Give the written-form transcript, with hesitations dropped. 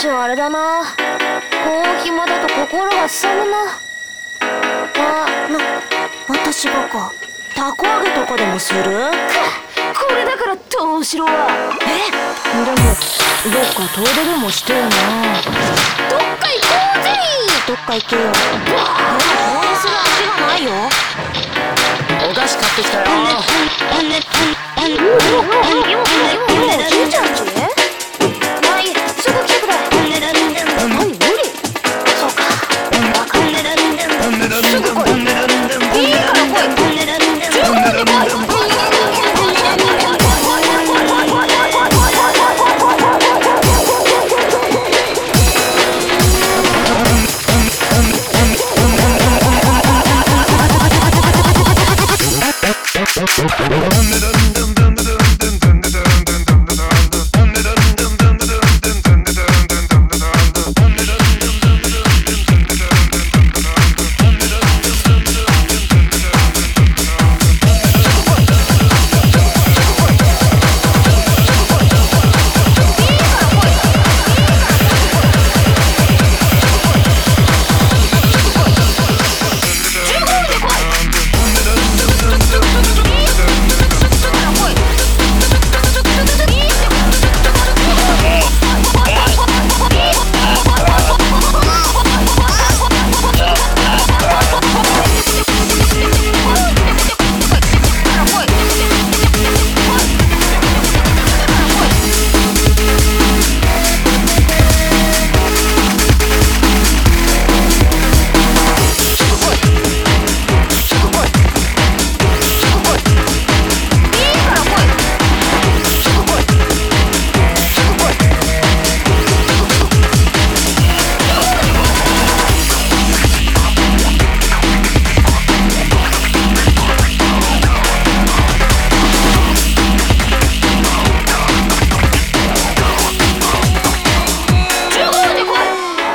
しあれだな。こう暇だと心がすさむな。私がか。たこ揚げとかでもする？これだから東四郎は。でもどっか遠出でもしてよな。どっか行こうぜ。どっか行けよ。でも遠出する足がないよ。 お菓子買ってきたよ。 今おじいちゃんち？